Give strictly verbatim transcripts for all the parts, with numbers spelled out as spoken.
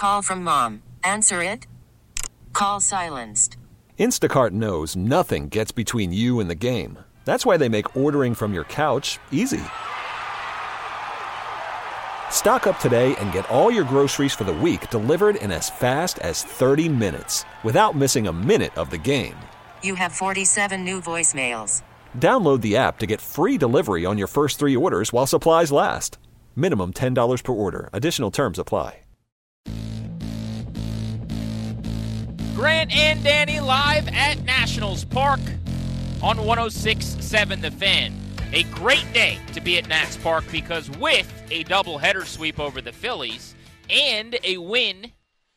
Call from mom. Answer it. Call silenced. Instacart knows nothing gets between you and the game. That's why they make ordering from your couch easy. Stock up today and get all your groceries for the week delivered in as fast as thirty minutes without missing a minute of the game. You have forty-seven new voicemails. Download the app to get free delivery on your first three orders while supplies last. Minimum ten dollars per order. Additional terms apply. Grant and Danny live at Nationals Park on one oh six point seven The Fan. A great day to be at Nats Park because with a doubleheader sweep over the Phillies and a win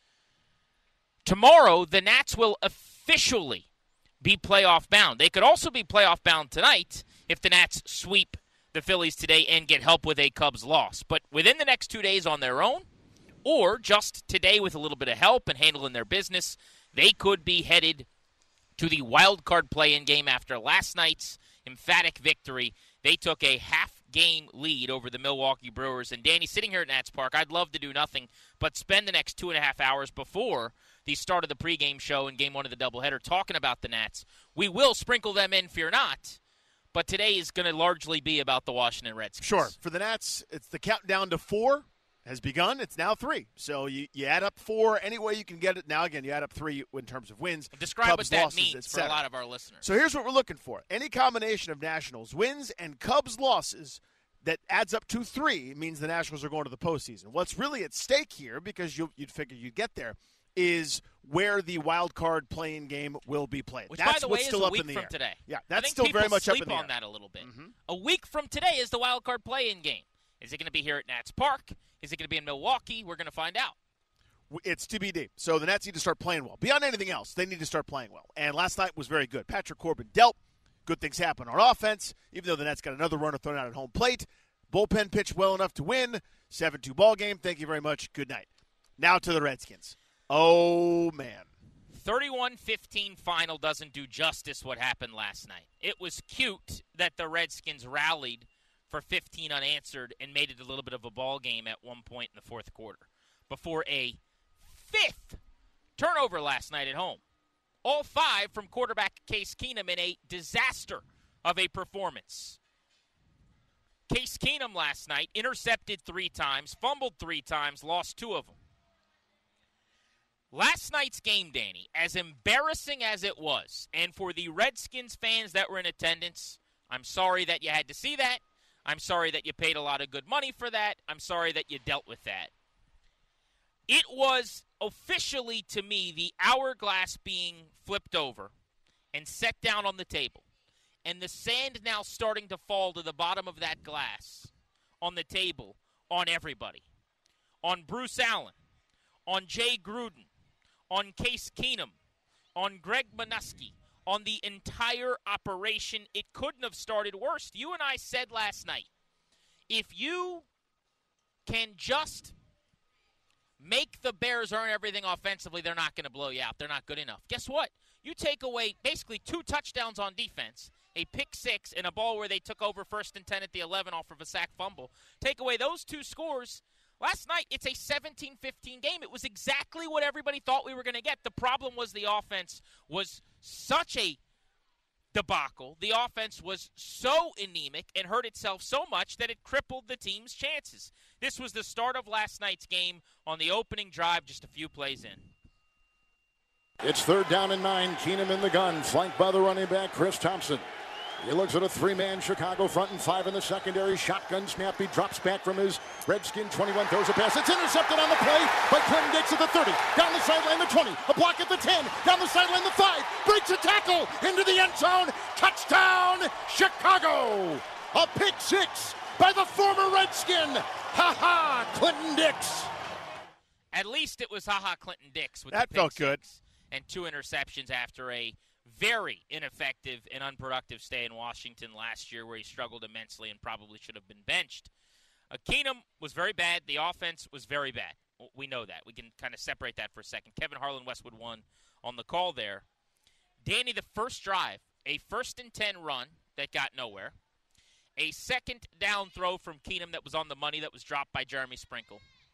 tomorrow, the Nats will officially be playoff bound. They could also be playoff bound tonight if the Nats sweep the Phillies today and get help with a Cubs loss. But within the next two days on their own, or just today with a little bit of help and handling their business, they could be headed to the wild card play-in game after last night's emphatic victory. They took a half-game lead over the Milwaukee Brewers. And Danny, sitting here at Nats Park, I'd love to do nothing but spend the next two and a half hours before the start of the pregame show and game one of the doubleheader talking about the Nats. We will sprinkle them in, fear not. But today is going to largely be about the Washington Redskins. Sure. For the Nats, it's the countdown to four has begun. It's now three. So you, you add up four any way you can get it. Now, again, you add up three in terms of wins. Describe Cubs what that losses, means for a lot of our listeners. So here's what we're looking for. Any combination of Nationals wins and Cubs losses that adds up to three means the Nationals are going to the postseason. What's really at stake here, because you, you'd figure you'd get there, is where the wild card playing game will be played. Which, that's by the way, what's is still a up week in the from air. today. Yeah, I that's think still very much up sleep in the air. on that a little bit. Mm-hmm. A week from today is the wild card play-in game. Is it going to be here at Nats Park? Is it going to be in Milwaukee? We're going to find out. It's T B D. So the Nats need to start playing well. Beyond anything else, they need to start playing well. And last night was very good. Patrick Corbin dealt. Good things happen on offense, even though the Nats got another runner thrown out at home plate. Bullpen pitched well enough to win. seven two ball game. Thank you very much. Good night. Now to the Redskins. Oh, man. thirty-one fifteen final doesn't do justice what happened last night. It was cute that the Redskins rallied for fifteen unanswered and made it a little bit of a ball game at one point in the fourth quarter before a fifth turnover last night at home. All five from quarterback Case Keenum in a disaster of a performance. Case Keenum last night intercepted three times, fumbled three times, lost two of them. Last night's game, Danny, as embarrassing as it was, and for the Redskins fans that were in attendance, I'm sorry that you had to see that. I'm sorry that you paid a lot of good money for that. I'm sorry that you dealt with that. It was officially, to me, the hourglass being flipped over and set down on the table, and the sand now starting to fall to the bottom of that glass on the table on everybody. On Bruce Allen, on Jay Gruden, on Case Keenum, on Greg Minuski, on the entire operation. It couldn't have started worse. You and I said last night, if you can just make the Bears earn everything offensively, they're not going to blow you out. They're not good enough. Guess what? You take away basically two touchdowns on defense, a pick six, and a ball where they took over first and ten at the eleven off of a sack fumble. Take away those two scores. Last night, it's a seventeen fifteen game. It was exactly what everybody thought we were going to get. The problem was the offense was such a debacle. The offense was so anemic and hurt itself so much that it crippled the team's chances. This was the start of last night's game on the opening drive, just a few plays in. It's third down and nine. Keenum in the gun, flanked by the running back, Chris Thompson. He looks at a three-man Chicago front and five in the secondary. Shotgun snap. He drops back from his Redskin twenty-one, throws a pass. It's intercepted on the play by Clinton Dix at the thirty. Down the sideline, the twenty. A block at the ten. Down the sideline, the five. Breaks a tackle into the end zone. Touchdown, Chicago. A pick six by the former Redskin. Ha-ha, Clinton Dix. At least it was ha-ha Clinton Dix with that the pick felt good. Six and two interceptions after a very ineffective and unproductive stay in Washington last year where he struggled immensely and probably should have been benched. Uh, Keenum was very bad. The offense was very bad. We know that. We can kind of separate that for a second. Kevin Harlan Westwood won on the call there. Danny, the first drive, a first and ten run that got nowhere. A second down throw from Keenum that was on the money that was dropped by Jeremy Sprinkle.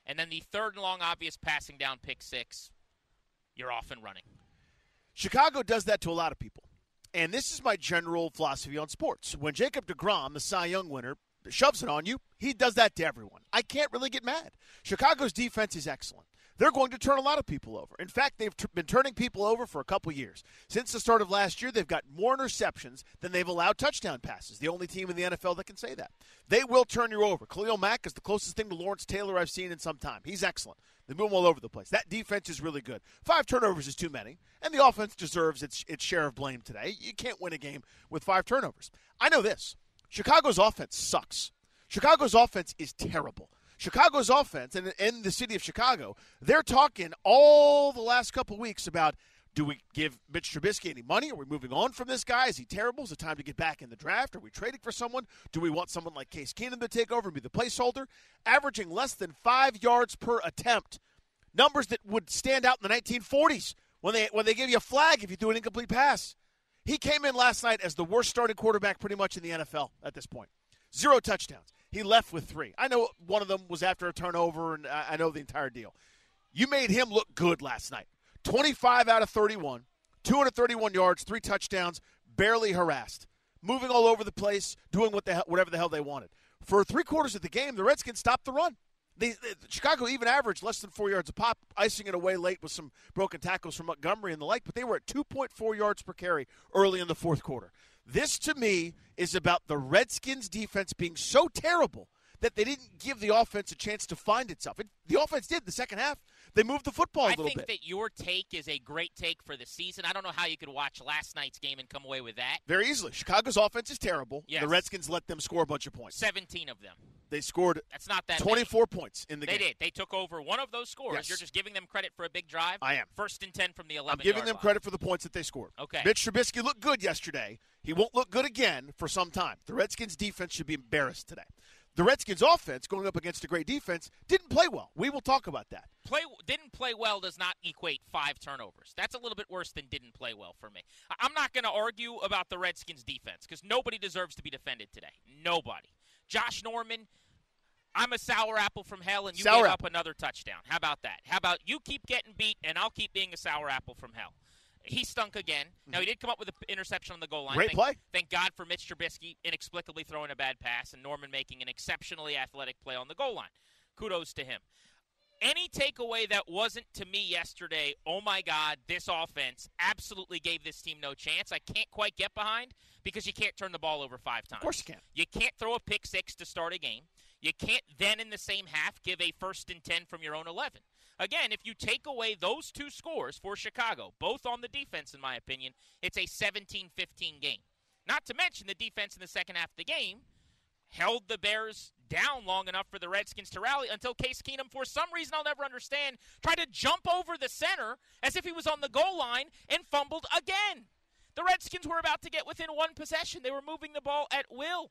And then the third and long, obvious passing down pick six, you're off and running. Chicago does that to a lot of people. And this is my general philosophy on sports. When Jacob deGrom, the Cy Young winner, shoves it on you, he does that to everyone. I can't really get mad. Chicago's defense is excellent. They're going to turn a lot of people over. In fact, they've t- been turning people over for a couple years. Since the start of last year, they've got more interceptions than they've allowed touchdown passes. The only team in the N F L that can say that. They will turn you over. Khalil Mack is the closest thing to Lawrence Taylor I've seen in some time. He's excellent. They move him all over the place. That defense is really good. Five turnovers is too many, and the offense deserves its, its share of blame today. You can't win a game with five turnovers. I know this. Chicago's offense sucks. Chicago's offense is terrible. Chicago's offense, and in the city of Chicago, they're talking all the last couple of weeks about, do we give Mitch Trubisky any money? Are we moving on from this guy? Is he terrible? Is it time to get back in the draft? Are we trading for someone? Do we want someone like Case Keenum to take over and be the placeholder? Averaging less than five yards per attempt. Numbers that would stand out in the nineteen forties when they when they give you a flag if you do an incomplete pass. He came in last night as the worst starting quarterback pretty much in the N F L at this point. Zero touchdowns. He left with three. I know one of them was after a turnover, and I know the entire deal. You made him look good last night. twenty-five out of thirty-one, two hundred thirty-one yards, three touchdowns, barely harassed. Moving all over the place, doing what the hell, whatever the hell they wanted. For three quarters of the game, the Redskins stopped the run. They, they, Chicago even averaged less than four yards a pop, icing it away late with some broken tackles from Montgomery and the like, but they were at two point four yards per carry early in the fourth quarter. This, to me, is about the Redskins' defense being so terrible that they didn't give the offense a chance to find itself. It, the offense did the second half. They moved the football a I little bit. think that your take is a great take for the season. I don't know how you could watch last night's game and come away with that. Very easily. Chicago's offense is terrible. Yes. The Redskins let them score a bunch of points. seventeen of them. They scored That's not that twenty-four many. points in the They game. They did. They took over one of those scores. Yes. You're just giving them credit for a big drive? I am. First and ten from the eleven-yard I'm giving them line. credit for the points that they scored. Okay. Mitch Trubisky looked good yesterday. He won't look good again for some time. The Redskins' defense should be embarrassed today. The Redskins' offense, going up against a great defense, didn't play well. We will talk about that. Play didn't play well does not equate five turnovers. That's a little bit worse than didn't play well for me. I'm not going to argue about the Redskins' defense because nobody deserves to be defended today. Nobody. Josh Norman, I'm a sour apple from hell, and you Sour gave apple. up another touchdown. How about that? How about you keep getting beat, and I'll keep being a sour apple from hell? He stunk again. Now, he did come up with an interception on the goal line. Great thank, play. Thank God for Mitch Trubisky inexplicably throwing a bad pass and Norman making an exceptionally athletic play on the goal line. Kudos to him. Any takeaway that wasn't to me yesterday, oh, my God, this offense absolutely gave this team no chance. I can't quite get behind because you can't turn the ball over five times. Of course you can. You can't throw a pick six to start a game. You can't then in the same half give a first and ten from your own eleven. Again, if you take away those two scores for Chicago, both on the defense, in my opinion, it's a seventeen fifteen game. Not to mention the defense in the second half of the game held the Bears down long enough for the Redskins to rally until Case Keenum, for some reason I'll never understand, tried to jump over the center as if he was on the goal line and fumbled again. The Redskins were about to get within one possession. They were moving the ball at will.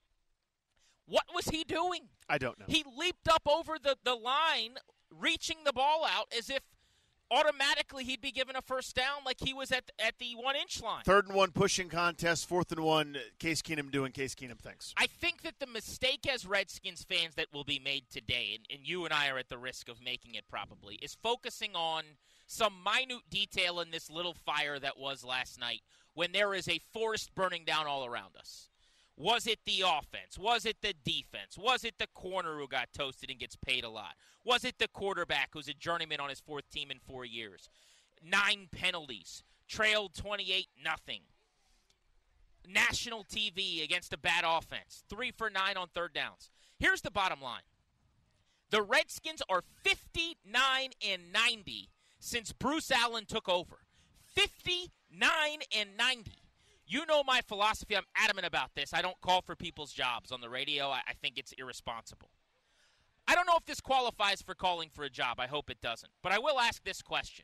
What was he doing? I don't know. He leaped up over the, the line, reaching the ball out as if automatically he'd be given a first down like he was at, at the one-inch line. Third and one pushing contest, fourth and one, Case Keenum doing Case Keenum things. I think that the mistake as Redskins fans that will be made today, and, and you and I are at the risk of making it probably, is focusing on some minute detail in this little fire that was last night when there is a forest burning down all around us. Was it the offense? Was it the defense? Was it the corner who got toasted and gets paid a lot? Was it the quarterback who's a journeyman on his fourth team in four years? Nine penalties. Trailed twenty-eight nothing. National T V against a bad offense. Three for nine on third downs. Here's the bottom line. The Redskins are fifty-nine and ninety since Bruce Allen took over. fifty-nine and ninety. You know my philosophy. I'm adamant about this. I don't call for people's jobs on the radio. I, I think it's irresponsible. I don't know if this qualifies for calling for a job. I hope it doesn't. But I will ask this question.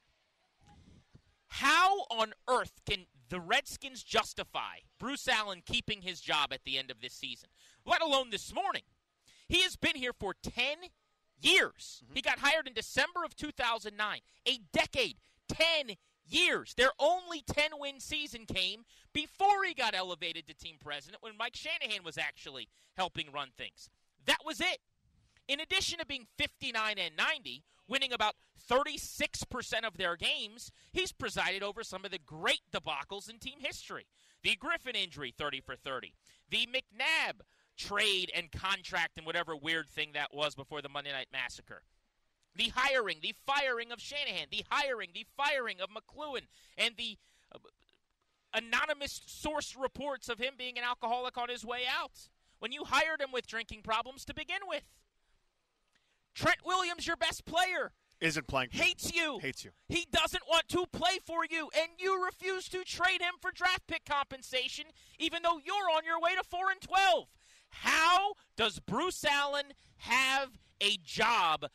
How on earth can the Redskins justify Bruce Allen keeping his job at the end of this season, let alone this morning? He has been here for ten years. Mm-hmm. He got hired in December of two thousand nine. A decade. ten years. Their only ten-win season came before he got elevated to team president when Mike Shanahan was actually helping run things. That was it. In addition to being fifty-nine and ninety, winning about thirty-six percent of their games, he's presided over some of the great debacles in team history. The Griffin injury, thirty for thirty. The McNabb trade and contract and whatever weird thing that was before the Monday Night Massacre. The hiring, the firing of Shanahan, the hiring, the firing of McLuhan, and the uh, anonymous source reports of him being an alcoholic on his way out. When you hired him with drinking problems to begin with. Trent Williams, your best player, isn't playing. Hates you. Hates you. He doesn't want to play for you, and you refuse to trade him for draft pick compensation, even though you're on your way to four and twelve. How does Bruce Allen have a job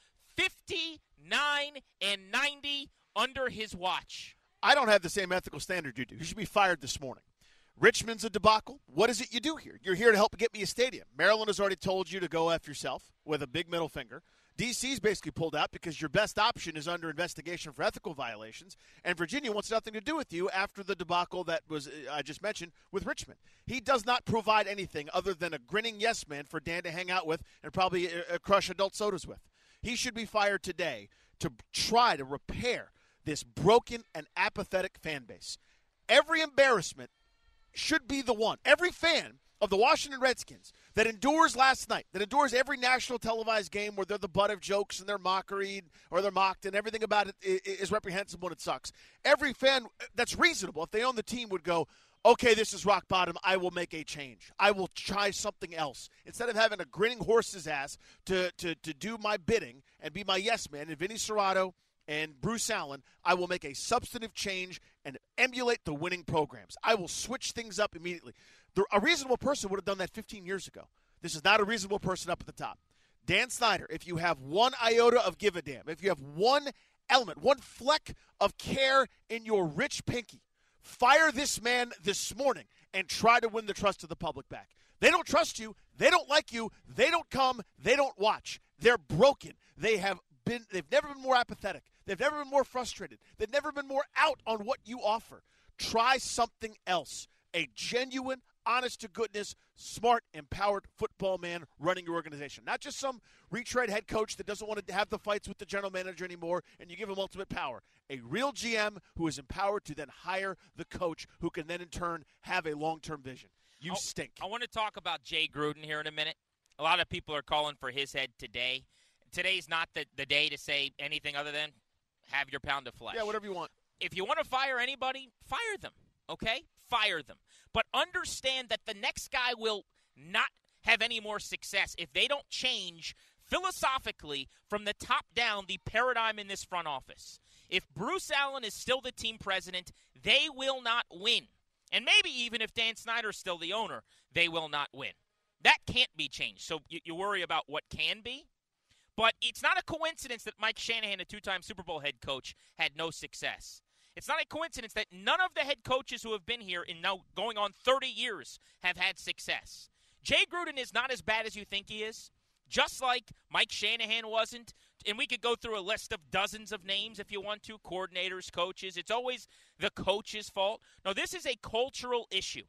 fifty-nine and ninety under his watch? I don't have the same ethical standard you do. You should be fired this morning. Richmond's a debacle. What is it you do here? You're here to help get me a stadium. Maryland has already told you to go F yourself with a big middle finger. D C's basically pulled out because your best option is under investigation for ethical violations, and Virginia wants nothing to do with you after the debacle that was I just mentioned with Richmond. He does not provide anything other than a grinning yes man for Dan to hang out with and probably uh, crush adult sodas with. He should be fired today to try to repair this broken and apathetic fan base. Every embarrassment should be the one. Every fan of the Washington Redskins that endures last night, that endures every national televised game where they're the butt of jokes and they're mockery or they're mocked and everything about it is reprehensible and it sucks. Every fan that's reasonable, if they own the team, would go, okay, this is rock bottom. I will make a change. I will try something else. Instead of having a grinning horse's ass to, to, to do my bidding and be my yes man, and Vinny Serrato and Bruce Allen, I will make a substantive change and emulate the winning programs. I will switch things up immediately. The, a reasonable person would have done that fifteen years ago. This is not a reasonable person up at the top. Dan Snyder, if you have one iota of give a damn, if you have one element, one fleck of care in your rich pinky, fire this man this morning and try to win the trust of the public back. They don't trust you. They don't like you. They don't come. They don't watch. They're broken. They have been. They've never been more apathetic. They've never been more frustrated. They've never been more out on what you offer. Try something else. A genuine, honest-to-goodness, smart, empowered football man running your organization. Not just some retread head coach that doesn't want to have the fights with the general manager anymore and you give him ultimate power. A real G M who is empowered to then hire the coach who can then in turn have a long-term vision. You I'll, stink. I want to talk about Jay Gruden here in a minute. A lot of people are calling for his head today. Today's not the, the day to say anything other than have your pound of flesh. Yeah, whatever you want. If you want to fire anybody, fire them, okay? Fire them. But understand that the next guy will not have any more success if they don't change philosophically from the top down the paradigm in this front office. If Bruce Allen is still the team president, they will not win. And maybe even if Dan Snyder is still the owner, they will not win. That can't be changed. So you, you worry about what can be. But it's not a coincidence that Mike Shanahan, a two-time Super Bowl head coach, had no success. It's not a coincidence that none of the head coaches who have been here in now going on thirty years have had success. Jay Gruden is not as bad as you think he is, just like Mike Shanahan wasn't. And we could go through a list of dozens of names if you want to, coordinators, coaches. It's always the coach's fault. No, this is a cultural issue.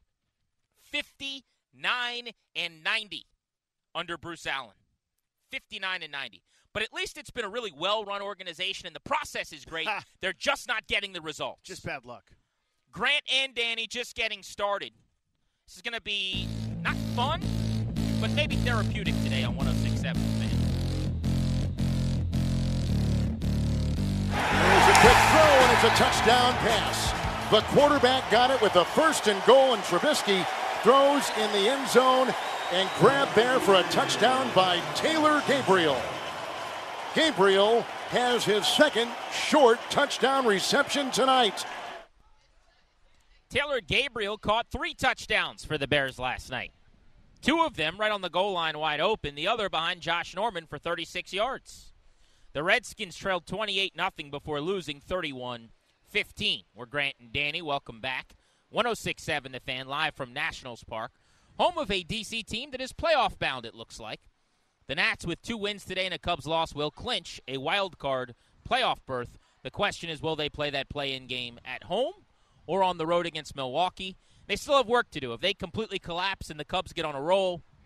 fifty-nine and ninety under Bruce Allen. fifty-nine and ninety. But at least it's been a really well-run organization, and the process is great. They're just not getting the results. Just bad luck. Grant and Danny just getting started. This is going to be not fun, but maybe therapeutic today on one oh six point seven. There's a quick throw, and it's a touchdown pass. The quarterback got it with a first and goal, and Trubisky throws in the end zone and grabbed there for a touchdown by Taylor Gabriel. Gabriel has his second short touchdown reception tonight. Taylor Gabriel caught three touchdowns for the Bears last night. Two of them right on the goal line wide open, the other behind Josh Norman for thirty-six yards. The Redskins trailed twenty-eight nothing before losing thirty-one fifteen. We're Grant and Danny. Welcome back. one oh six point seven The Fan, live from Nationals Park. Home of a D C team that is playoff bound, it looks like. The Nats, with two wins today and a Cubs loss, will clinch a wild card playoff berth. The question is, will they play that play-in game at home or on the road against Milwaukee? They still have work to do. If they completely collapse and the Cubs get on a roll,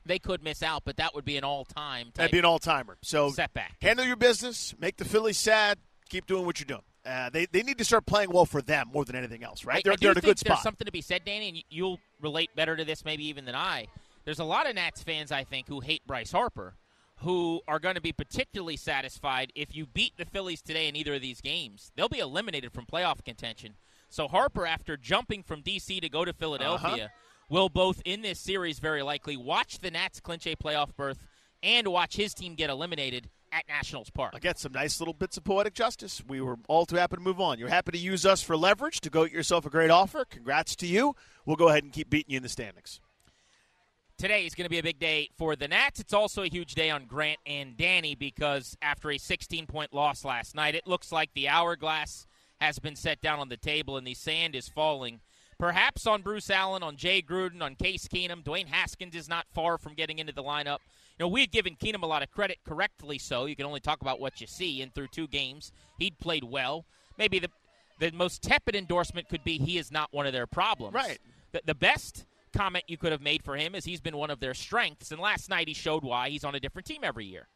they could miss out, but that would be an all-time type That'd be an all-timer. So setback. Handle your business. Make the Phillies sad. Keep doing what you're doing. Uh, they they need to start playing well for them more than anything else, right? I, they're I do they're in a think good spot. There's something to be said, Danny, and you'll relate better to this maybe even than I. There's a lot of Nats fans, I think, who hate Bryce Harper, who are going to be particularly satisfied if you beat the Phillies today in either of these games. They'll be eliminated from playoff contention. So Harper, after jumping from D C to go to Philadelphia, uh-huh. will both in this series very likely watch the Nats clinch a playoff berth and watch his team get eliminated at Nationals Park. I get some nice little bits of poetic justice. We were all too happy to move on. You're happy to use us for leverage to go get yourself a great offer. Congrats to you. We'll go ahead and keep beating you in the standings. Today is going to be a big day for the Nats. It's also a huge day on Grant and Danny because after a sixteen-point loss last night, it looks like the hourglass has been set down on the table and the sand is falling. Perhaps on Bruce Allen, on Jay Gruden, on Case Keenum. Dwayne Haskins is not far from getting into the lineup. You know, we had given Keenum a lot of credit, correctly so. You can only talk about what you see. And through two games, he'd played well. Maybe the the most tepid endorsement could be he is not one of their problems. Right. The, the best comment you could have made for him is he's been one of their strengths. And last night he showed why. He's on a different team every year.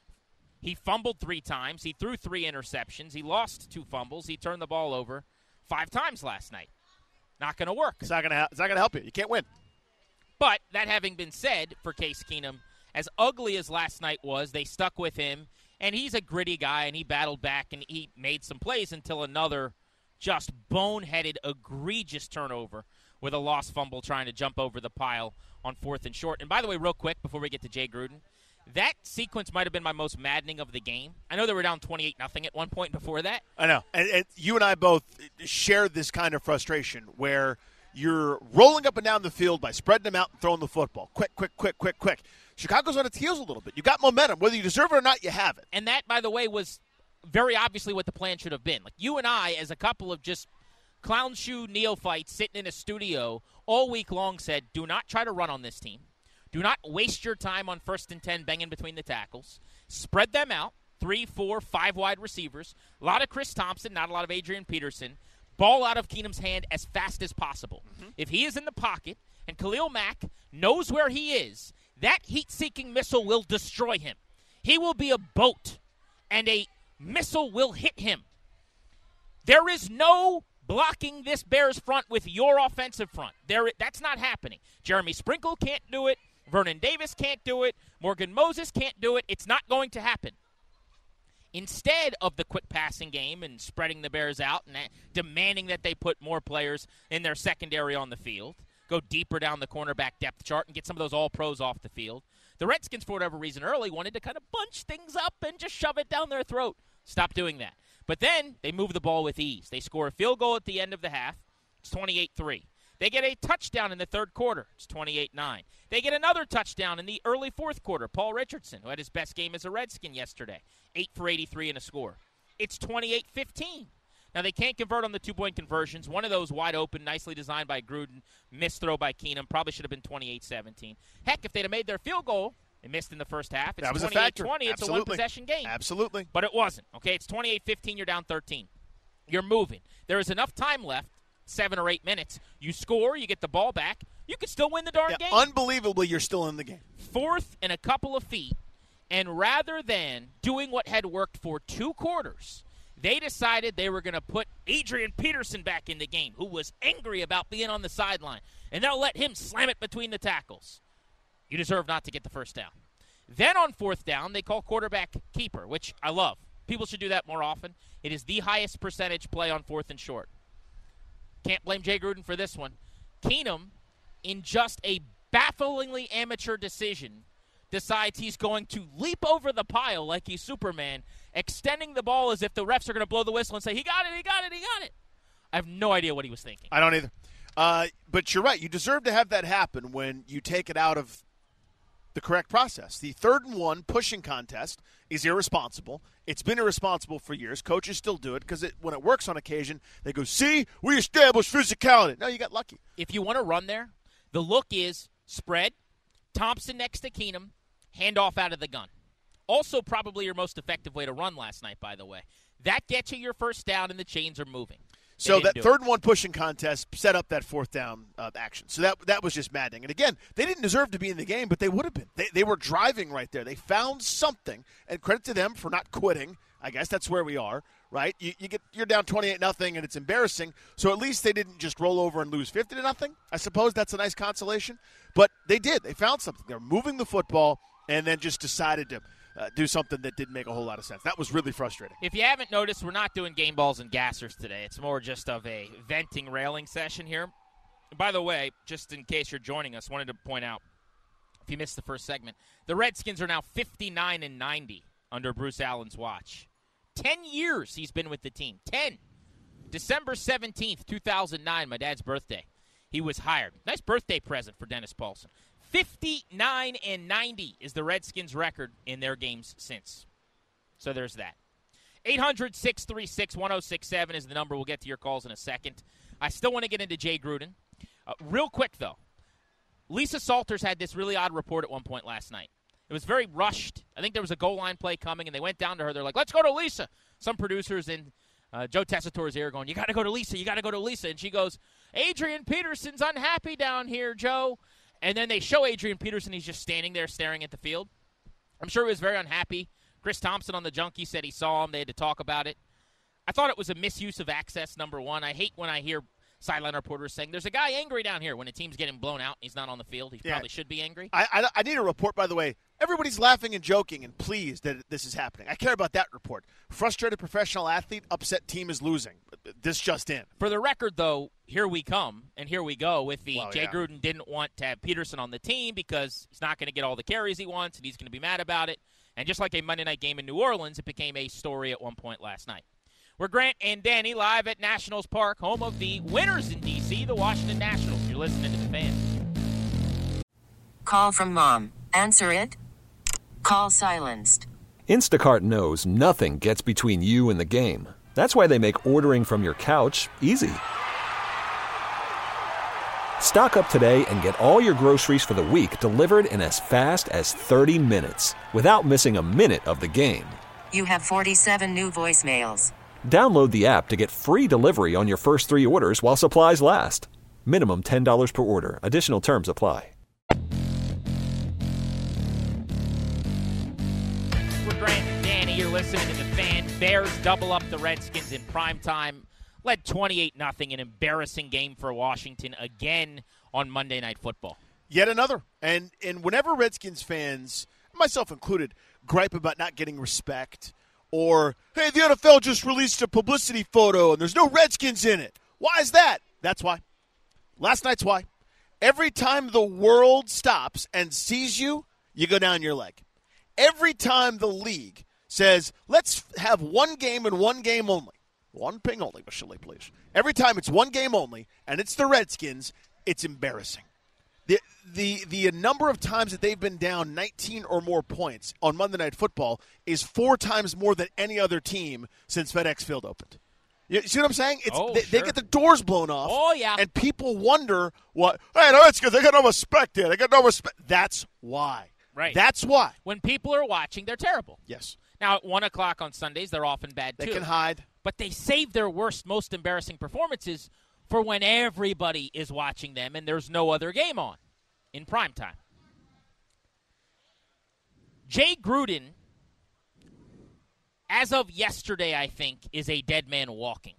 He fumbled three times. He threw three interceptions. He lost two fumbles. He turned the ball over five times last night. Not going to work. It's not going to. It's not going to help you. You can't win. But that having been said, for Case Keenum, as ugly as last night was, they stuck with him, and he's a gritty guy, and he battled back, and he made some plays until another just boneheaded, egregious turnover with a lost fumble trying to jump over the pile on fourth and short. And by the way, real quick, before we get to Jay Gruden, that sequence might have been my most maddening of the game. I know they were down twenty-eight nothing at one point before that. I know. And, and you and I both shared this kind of frustration where you're rolling up and down the field by spreading them out and throwing the football. Quick, quick, quick, quick, quick. Chicago's on its heels a little bit. You got momentum. Whether you deserve it or not, you have it. And that, by the way, was very obviously what the plan should have been. Like you and I, as a couple of just clown shoe neophytes sitting in a studio all week long said, do not try to run on this team. Do not waste your time on first and ten banging between the tackles. Spread them out, three, four, five wide receivers. A lot of Chris Thompson, not a lot of Adrian Peterson. Ball out of Keenum's hand as fast as possible. Mm-hmm. If he is in the pocket and Khalil Mack knows where he is, that heat-seeking missile will destroy him. He will be a boat, and a missile will hit him. There is no blocking this Bears front with your offensive front. There, that's not happening. Jeremy Sprinkle can't do it. Vernon Davis can't do it. Morgan Moses can't do it. It's not going to happen. Instead of the quick passing game and spreading the Bears out and demanding that they put more players in their secondary on the field, go deeper down the cornerback depth chart and get some of those all-pros off the field, the Redskins, for whatever reason, early wanted to kind of bunch things up and just shove it down their throat. Stop doing that. But then they move the ball with ease. They score a field goal at the end of the half. It's twenty-eight three. They get a touchdown in the third quarter. It's twenty-eight nine. They get another touchdown in the early fourth quarter. Paul Richardson, who had his best game as a Redskin yesterday, eight for eighty-three in a score. It's twenty-eight fifteen. Now, they can't convert on the two-point conversions. One of those wide open, nicely designed by Gruden, missed throw by Keenum. Probably should have been twenty-eight seventeen. Heck, if they'd have made their field goal, they missed in the first half. It's twenty-eight twenty. It's a one-possession game. Absolutely. But it wasn't. Okay, it's twenty-eight fifteen. You're down thirteen. You're moving. There is enough time left, seven or eight minutes. You score, you get the ball back. You could still win the darn yeah, game. Unbelievably, you're still in the game. Fourth and a couple of feet, and rather than doing what had worked for two quarters, they decided they were going to put Adrian Peterson back in the game, who was angry about being on the sideline, and they'll let him slam it between the tackles. You deserve not to get the first down. Then on fourth down, they call quarterback keeper, which I love. People should do that more often. It is the highest percentage play on fourth and short. Can't blame Jay Gruden for this one. Keenum, in just a bafflingly amateur decision, decides he's going to leap over the pile like he's Superman, extending the ball as if the refs are going to blow the whistle and say, he got it, he got it, he got it. I have no idea what he was thinking. I don't either. Uh, but you're right. You deserve to have that happen when you take it out of the correct process. The third and one pushing contest is irresponsible. It's been irresponsible for years. Coaches still do it because it, when it works on occasion, they go, see, we established physicality. No, you got lucky. If you want to run there, the look is spread, Thompson next to Keenum, handoff out of the gun. Also probably your most effective way to run last night, by the way. That gets you your first down and the chains are moving. So didn't that do third it. and one pushing contest set up that fourth down uh, action. So that that was just maddening. And again, they didn't deserve to be in the game, but they would have been. They, they were driving right there. They found something, and credit to them for not quitting. I guess that's where we are, right? You, you get you're down twenty-eight nothing, and it's embarrassing. So at least they didn't just roll over and lose fifty to nothing. I suppose that's a nice consolation. But they did. They found something. They were moving the football, and then just decided to Uh, do something that didn't make a whole lot of sense. That was really frustrating. If you haven't noticed, we're not doing game balls and gassers today. It's more just of a venting railing session here. By the way, just in case you're joining us, wanted to point out, if you missed the first segment, the Redskins are now fifty-nine and ninety under Bruce Allen's watch. Ten years he's been with the team. Ten. December seventeenth, two thousand nine, my dad's birthday. He was hired. Nice birthday present for Dennis Paulson. fifty-nine and ninety is the Redskins' record in their games since. So there's that. eight hundred, six three six, one oh six seven is the number. We'll get to your calls in a second. I still want to get into Jay Gruden. Uh, real quick, though. Lisa Salters had this really odd report at one point last night. It was very rushed. I think there was a goal line play coming, and they went down to her. They're like, let's go to Lisa. Some producers in uh, Joe Tessitore's ear going, you got to go to Lisa. You got to go to Lisa. And she goes, Adrian Peterson's unhappy down here, Joe. And then they show Adrian Peterson. He's just standing there staring at the field. I'm sure he was very unhappy. Chris Thompson on the Junkie said he saw him. They had to talk about it. I thought it was a misuse of access, number one. I hate when I hear sideline reporters saying, there's a guy angry down here when a team's getting blown out and he's not on the field. He Yeah. probably should be angry. I, I, I need a report, by the way. Everybody's laughing and joking and pleased that this is happening. I care about that report. Frustrated professional athlete, upset team is losing. This just in. For the record, though, here we come, and here we go with the Well, Jay yeah. Gruden didn't want to have Peterson on the team because he's not going to get all the carries he wants, and he's going to be mad about it. And just like a Monday night game in New Orleans, it became a story at one point last night. We're Grant and Danny live at Nationals Park, home of the winners in D C, the Washington Nationals. You're listening to the Fan. Call from mom. Answer it. Call silenced. Instacart knows nothing gets between you and the game. That's why they make ordering from your couch easy. Stock up today and get all your groceries for the week delivered in as fast as thirty minutes without missing a minute of the game. You have forty-seven new voicemails. Download the app to get free delivery on your first three orders while supplies last. Minimum ten dollars per order. Additional terms apply. We're Grant and Danny. You're listening to the Fan. Bears double up the Redskins in primetime. Led twenty-eight nothing, an embarrassing game for Washington again on Monday Night Football. Yet another. And and whenever Redskins fans, myself included, gripe about not getting respect, or, hey, the N F L just released a publicity photo and there's no Redskins in it. Why is that? That's why. Last night's why. Every time the world stops and sees you, you go down your leg. Every time the league says, let's have one game and one game only. One ping only, Michelle, please. Every time it's one game only, and it's the Redskins, it's embarrassing. The, the the number of times that they've been down nineteen or more points on Monday Night Football is four times more than any other team since FedEx Field opened. You see what I'm saying? It's, Oh, they, sure. they get the doors blown off. Oh, yeah. And people wonder, what? Hey, the Redskins, they got no respect here. They got no respect. That's why. Right. That's why. When people are watching, they're terrible. Yes. Now, at one o'clock on Sundays, they're often bad, They too. can hide. But they save their worst, most embarrassing performances for when everybody is watching them and there's no other game on in primetime. Jay Gruden, as of yesterday, I think, is a dead man walking.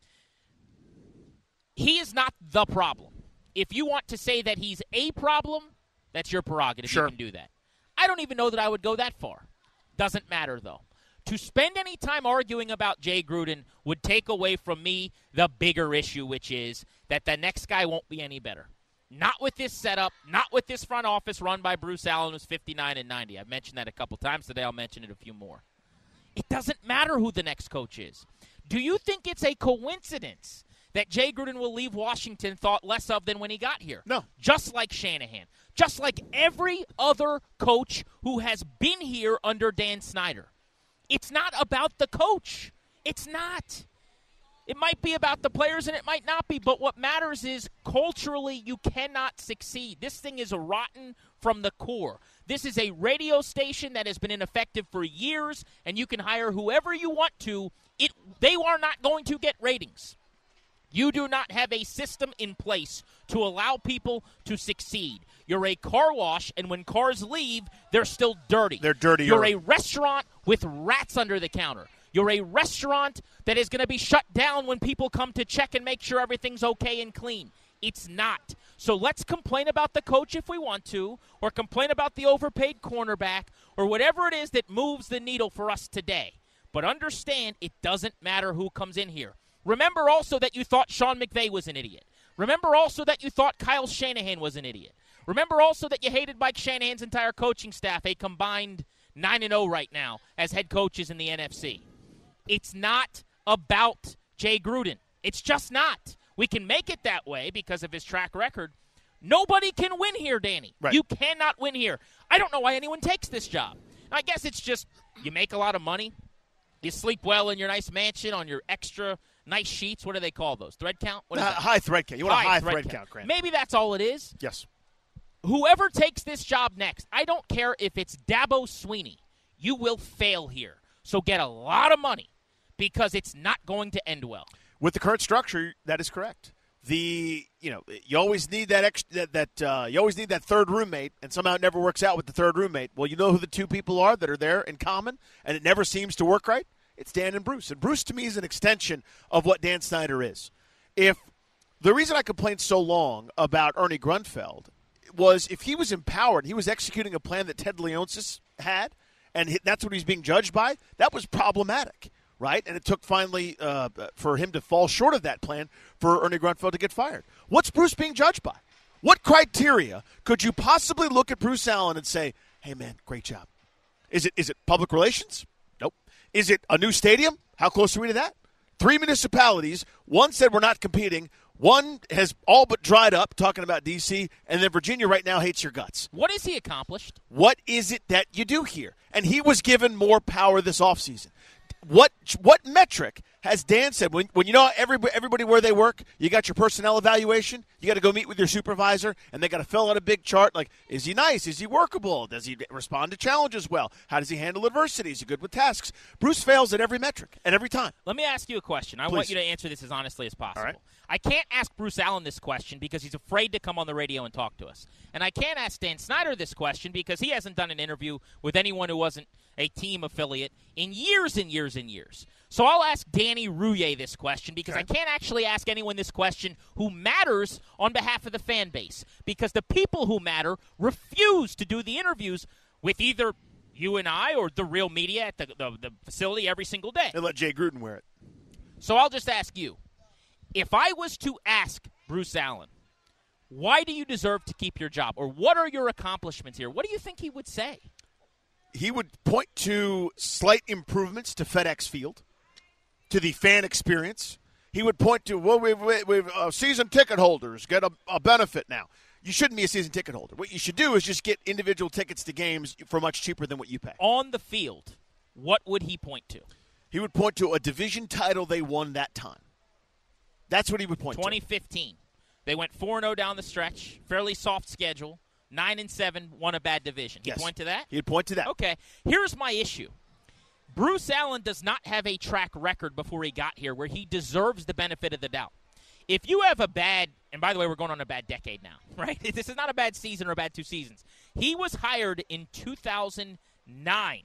He is not the problem. If you want to say that he's a problem, that's your prerogative. Sure. You can do that. I don't even know that I would go that far. Doesn't matter, though. To spend any time arguing about Jay Gruden would take away from me the bigger issue, which is that the next guy won't be any better. Not with this setup, not with this front office run by Bruce Allen, who's fifty-nine and ninety. I've mentioned that a couple times today. I'll mention it a few more. It doesn't matter who the next coach is. Do you think it's a coincidence that Jay Gruden will leave Washington thought less of than when he got here? No. Just like Shanahan. Just like every other coach who has been here under Dan Snyder. It's not about the coach. It's not. It might be about the players and it might not be, but what matters is culturally you cannot succeed. This thing is rotten from the core. This is a radio station that has been ineffective for years, and you can hire whoever you want to. It They are not going to get ratings. You do not have a system in place to allow people to succeed. You're a car wash, and when cars leave, they're still dirty. They're dirtier. You're a restaurant with rats under the counter. You're a restaurant that is going to be shut down when people come to check and make sure everything's okay and clean. It's not. So let's complain about the coach if we want to, or complain about the overpaid cornerback, or whatever it is that moves the needle for us today. But understand, it doesn't matter who comes in here. Remember also that you thought Sean McVay was an idiot. Remember also that you thought Kyle Shanahan was an idiot. Remember also that you hated Mike Shanahan's entire coaching staff, a combined nine and oh right now as head coaches in the N F C. It's not about Jay Gruden. It's just not. We can make it that way because of his track record. Nobody can win here, Danny. Right. You cannot win here. I don't know why anyone takes this job. I guess it's just you make a lot of money. You sleep well in your nice mansion on your extra nice sheets. What do they call those? Thread count? What is Uh, that? high thread count. You want High a high thread thread, count. count, Grant. Maybe that's all it is. Yes. Whoever takes this job next, I don't care if it's Dabo Sweeney, you will fail here. So get a lot of money because it's not going to end well. With the current structure, that is correct. The you know you always need that extra that, that uh, you always need that third roommate, and somehow it never works out with the third roommate. Well, you know who the two people are that are there in common, and it never seems to work right. It's Dan and Bruce, and Bruce to me is an extension of what Dan Snyder is. If the reason I complained so long about Ernie Grunfeld was if he was empowered, he was executing a plan that Ted Leonsis had, and that's what he's being judged by. That was problematic. Right? And it took finally uh, for him to fall short of that plan for Ernie Grunfeld to get fired. What's Bruce being judged by? What criteria could you possibly look at Bruce Allen and say, hey, man, great job? Is it is it public relations? Nope. Is it a new stadium? How close are we to that? Three municipalities. One said we're not competing. One has all but dried up, talking about D C, and then Virginia right now hates your guts. What has he accomplished? What is it that you do here? And he was given more power this offseason. What what metric has Dan said? When, when you know everybody, everybody where they work, you got your personnel evaluation, you got to go meet with your supervisor, and they got to fill out a big chart like, is he nice? Is he workable? Does he respond to challenges well? How does he handle adversity? Is he good with tasks? Bruce fails at every metric and every time. Let me ask you a question. I Please. want you to answer this as honestly as possible. All right. I can't ask Bruce Allen this question because he's afraid to come on the radio and talk to us. And I can't ask Dan Snyder this question because he hasn't done an interview with anyone who wasn't a team affiliate in years and years and years. So I'll ask Danny Rouillet this question because okay. I can't actually ask anyone this question who matters on behalf of the fan base because the people who matter refuse to do the interviews with either you and I or the real media at the, the, the facility every single day. And let Jay Gruden wear it. So I'll just ask you, if I was to ask Bruce Allen, why do you deserve to keep your job? Or what are your accomplishments here? What do you think he would say? He would point to slight improvements to FedEx Field, to the fan experience. He would point to, well, we've, we've uh, season ticket holders get a, a benefit now. You shouldn't be a season ticket holder. What you should do is just get individual tickets to games for much cheaper than what you pay. On the field, what would he point to? He would point to a division title they won that time. That's what he would point twenty fifteen. to. They went four and oh down the stretch, fairly soft schedule, nine and seven, won a bad division. He'd Yes. point to that? He'd point to that. Okay. Here's my issue. Bruce Allen does not have a track record before he got here where he deserves the benefit of the doubt. If you have a bad, and by the way, we're going on a bad decade now, right? This is not a bad season or a bad two seasons. He was hired in two thousand nine.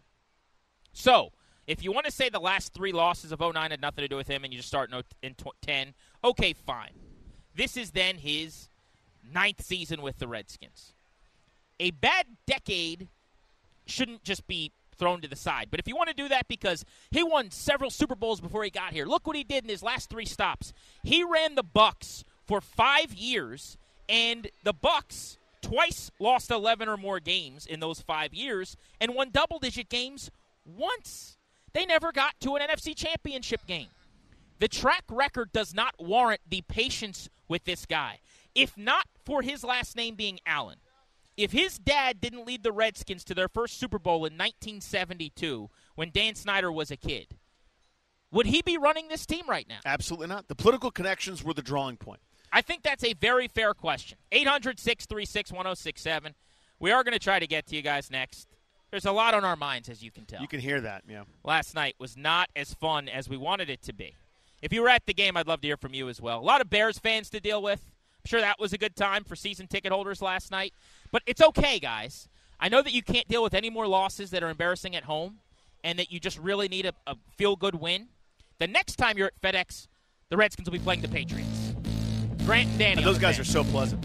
So, if you want to say the last three losses of oh nine had nothing to do with him and you just start in ten, okay, fine. This is then his ninth season with the Redskins. A bad decade shouldn't just be thrown to the side. But if you want to do that because he won several Super Bowls before he got here, look what he did in his last three stops. He ran the Bucs for five years, and the Bucs twice lost eleven or more games in those five years and won double-digit games once. They never got to an N F C championship game. The track record does not warrant the patience with this guy. If not for his last name being Allen, if his dad didn't lead the Redskins to their first Super Bowl in nineteen seventy-two when Dan Snyder was a kid, would he be running this team right now? Absolutely not. The political connections were the drawing point. I think that's a very fair question. eight hundred, six three six, one oh six seven. We are going to try to get to you guys next. There's a lot on our minds, as you can tell. You can hear that, yeah. Last night was not as fun as we wanted it to be. If you were at the game, I'd love to hear from you as well. A lot of Bears fans to deal with. I'm sure that was a good time for season ticket holders last night. But it's okay, guys. I know that you can't deal with any more losses that are embarrassing at home and that you just really need a, a feel-good win. The next time you're at FedEx, the Redskins will be playing the Patriots. Grant and Danny. And those guys are so pleasant.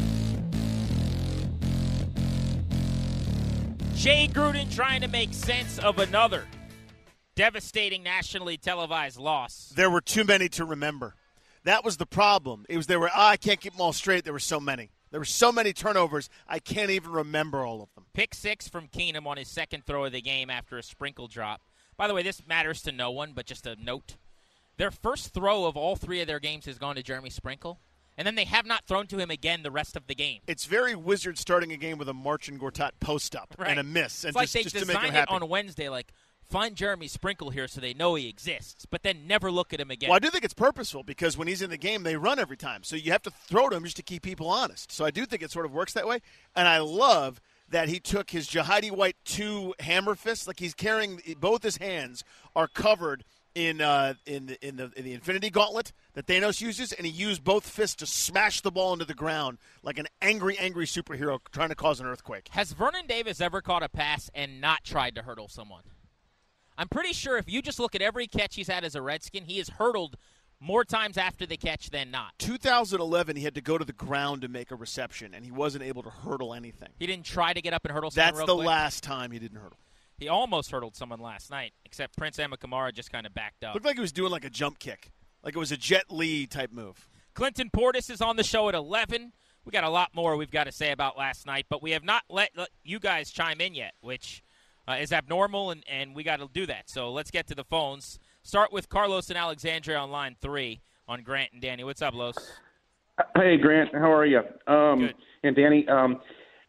Jay Gruden trying to make sense of another devastating nationally televised loss. There were too many to remember. That was the problem. It was there were, oh, I can't keep them all straight. There were so many. There were so many turnovers, I can't even remember all of them. Pick six from Keenum on his second throw of the game after a sprinkle drop. By the way, this matters to no one, but just a note. Their first throw of all three of their games has gone to Jeremy Sprinkle, and then they have not thrown to him again the rest of the game. It's very Wizard starting a game with a Marcin Gortat post-up right. and a miss. And it's like just, they just to designed make him it happy. on Wednesday, like, find Jeremy Sprinkle here so they know he exists, but then never look at him again. Well, I do think it's purposeful because when he's in the game, they run every time. So you have to throw to him just to keep people honest. So I do think it sort of works that way. And I love that he took his Jahidi White two hammer fist, like he's carrying both his hands are covered in uh, in the, in the in the Infinity Gauntlet that Thanos uses, and he used both fists to smash the ball into the ground like an angry, angry superhero trying to cause an earthquake. Has Vernon Davis ever caught a pass and not tried to hurdle someone? I'm pretty sure if you just look at every catch he's had as a Redskin, he has hurdled more times after the catch than not. two thousand eleven, he had to go to the ground to make a reception, and he wasn't able to hurdle anything. He didn't try to get up and hurdle someone That's real the quick. last time he didn't hurdle. He almost hurdled someone last night, except Prince Amakamara just kind of backed up. Looked like he was doing like a jump kick, like it was a Jet Li type move. Clinton Portis is on the show at eleven. We got a lot more we've got to say about last night, but we have not let, let you guys chime in yet, which uh, is abnormal, and, and we got to do that. So let's get to the phones. Start with Carlos and Alexandria on line three on Grant and Danny. What's up, Los? Hey, Grant. How are you? Um, Good. And Danny, um,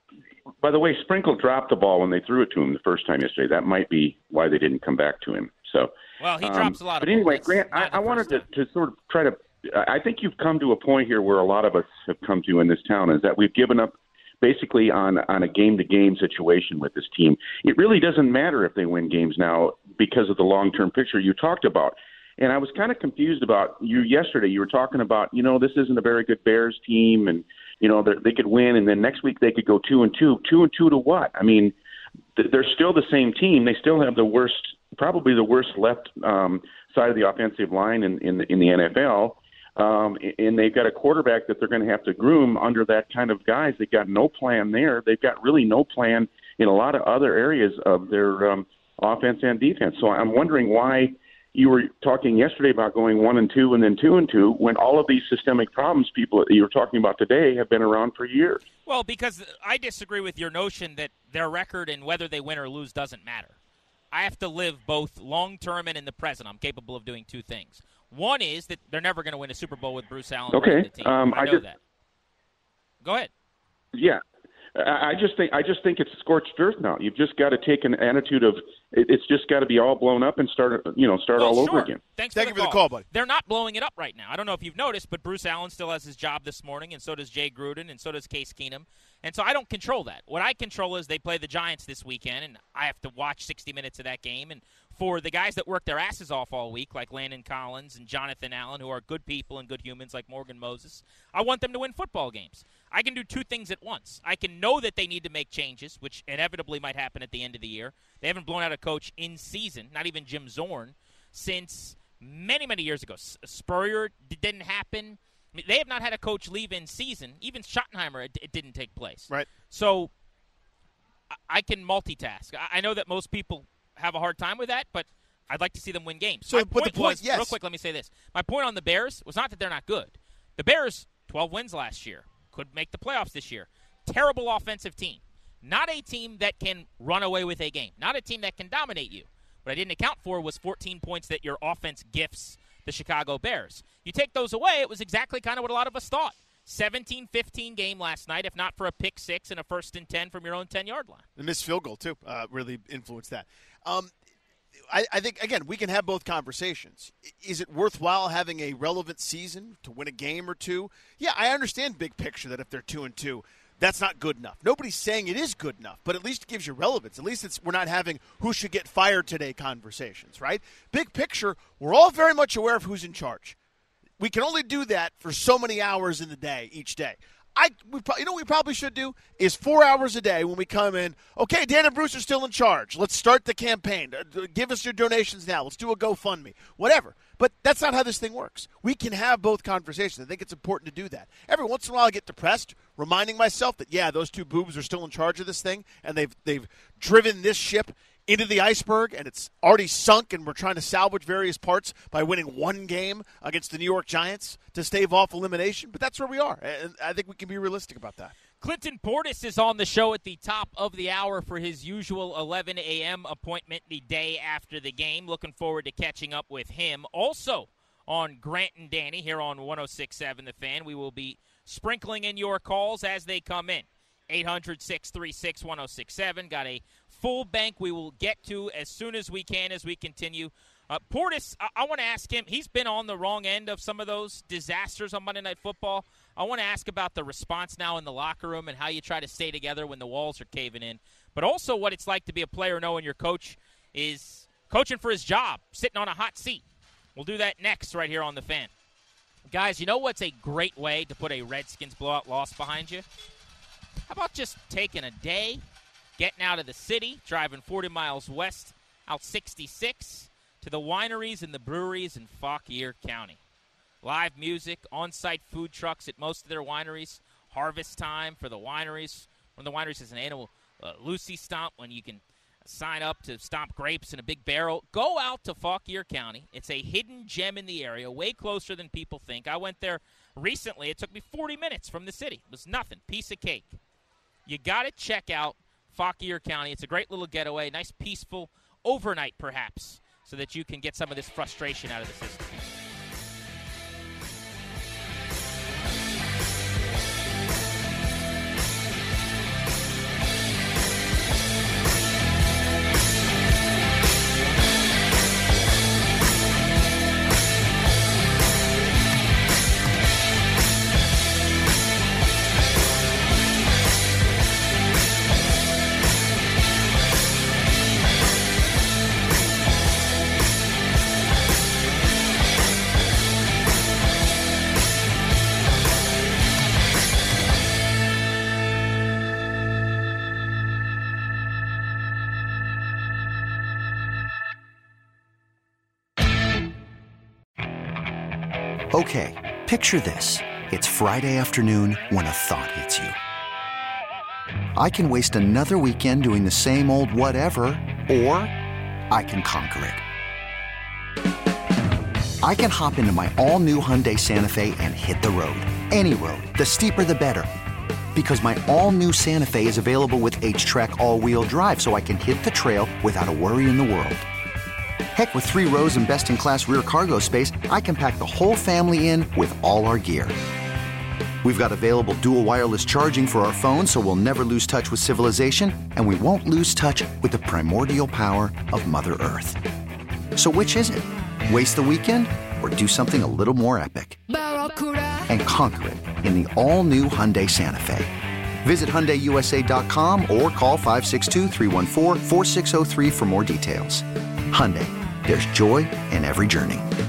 by the way, Sprinkle dropped the ball when they threw it to him the first time yesterday. That might be why they didn't come back to him. So, well, he um, drops a lot of But anyway, bullets. Grant, I, Not the I wanted to, first time. to sort of try to – I think you've come to a point here where a lot of us have come to in this town is that we've given up basically on, on a game-to-game situation with this team. It really doesn't matter if they win games now because of the long-term picture you talked about. And I was kind of confused about you yesterday. You were talking about, you know, this isn't a very good Bears team, and you know they could win, and then next week they could go two and two. Two and two to what? I mean, they're still the same team. They still have the worst, probably the worst left um, side of the offensive line in in, in the N F L, um, and they've got a quarterback that they're going to have to groom under that kind of guys. They've got no plan there. They've got really no plan in a lot of other areas of their um, offense and defense. So I'm wondering why you were talking yesterday about going one and two and then two and two when all of these systemic problems people that you were talking about today have been around for years. Well, because I disagree with your notion that their record and whether they win or lose doesn't matter. I have to live both long-term and in the present. I'm capable of doing two things. One is that they're never going to win a Super Bowl with Bruce Allen okay. running the team. Um, I know I just, that. Go ahead. Yeah. I just think I just think it's scorched earth now. You've just got to take an attitude of it's just got to be all blown up and start you know start well, all sure. over again. Thanks Thank for, you the for the call, buddy. They're not blowing it up right now. I don't know if you've noticed, but Bruce Allen still has his job this morning, and so does Jay Gruden, and so does Case Keenum. And so I don't control that. What I control is they play the Giants this weekend, and I have to watch sixty minutes of that game. And for the guys that work their asses off all week, like Landon Collins and Jonathan Allen, who are good people and good humans like Morgan Moses, I want them to win football games. I can do two things at once. I can know that they need to make changes, which inevitably might happen at the end of the year. They haven't blown out a coach in season, not even Jim Zorn, since many, many years ago. Spurrier didn't happen. I mean, they have not had a coach leave in season. Even Schottenheimer, it, it didn't take place. Right. So I, I can multitask. I, I know that most people have a hard time with that, but I'd like to see them win games. So, My but the point point, was, yes. real quick, let me say this. My point on the Bears was not that they're not good. The Bears, twelve wins last year, could make the playoffs this year. Terrible offensive team. Not a team that can run away with a game. Not a team that can dominate you. What I didn't account for was fourteen points that your offense gifts the Chicago Bears. You take those away, it was exactly kind of what a lot of us thought. seventeen fifteen game last night, if not for a pick six and a first and ten from your own ten-yard line. The missed field goal, too, uh, really influenced that. Um, I, I think, again, we can have both conversations. Is it worthwhile having a relevant season to win a game or two? Yeah, I understand big picture that if they're two and two, that's not good enough. Nobody's saying it is good enough, but at least it gives you relevance. At least it's we're not having who should get fired today conversations, right? Big picture, we're all very much aware of who's in charge. we can only do that for so many hours in the day each day. I, we, you know what we probably should do is four hours a day when we come in, okay, Dan and Bruce are still in charge. Let's start the campaign. Give us your donations now. Let's do a GoFundMe. Whatever. But that's not how this thing works. We can have both conversations. I think it's important to do that. Every once in a while I get depressed, reminding myself that, yeah, those two boobs are still in charge of this thing, and they've they've driven this ship into the iceberg, and it's already sunk, and we're trying to salvage various parts by winning one game against the New York Giants to stave off elimination. But that's where we are, and I think we can be realistic about that. Clinton Portis is on the show at the top of the hour for his usual eleven a.m. appointment the day after the game. Looking forward to catching up with him. Also on Grant and Danny here on one oh six point seven The Fan, we will be sprinkling in your calls as they come in. eight hundred, six three six, one oh six seven. Got a full bank we will get to as soon as we can as we continue. Uh, Portis, I, I want to ask him, he's been on the wrong end of some of those disasters on Monday Night Football. I want to ask about the response now in the locker room and how you try to stay together when the walls are caving in, but also what it's like to be a player knowing your coach is coaching for his job, sitting on a hot seat. We'll do that next right here on The Fan. Guys, you know what's a great way to put a Redskins blowout loss behind you? How about just taking a day, getting out of the city, driving forty miles west, out sixty-six, to the wineries and the breweries in Fauquier County. Live music, on-site food trucks at most of their wineries. Harvest time for the wineries. One of the wineries is an annual uh, Lucy Stomp when you can sign up to stomp grapes in a big barrel. Go out to Fauquier County. It's a hidden gem in the area, way closer than people think. I went there recently. It took me forty minutes from the city. It was nothing. Piece of cake. You got to check out Fauquier County. It's a great little getaway, nice, peaceful overnight, perhaps, so that you can get some of this frustration out of the system. Okay, picture this. It's Friday afternoon when a thought hits you. I can waste another weekend doing the same old whatever, or I can conquer it. I can hop into my all-new Hyundai Santa Fe and hit the road. Any road. The steeper, the better. Because my all-new Santa Fe is available with H-Track all-wheel drive, so I can hit the trail without a worry in the world. Heck, with three rows and best-in-class rear cargo space, I can pack the whole family in with all our gear. We've got available dual wireless charging for our phones, so we'll never lose touch with civilization, and we won't lose touch with the primordial power of Mother Earth. So which is it? Waste the weekend or do something a little more epic? And conquer it in the all-new Hyundai Santa Fe. Visit Hyundai U S A dot com or call five six two, three one four, four six zero three for more details. Hyundai. There's joy in every journey.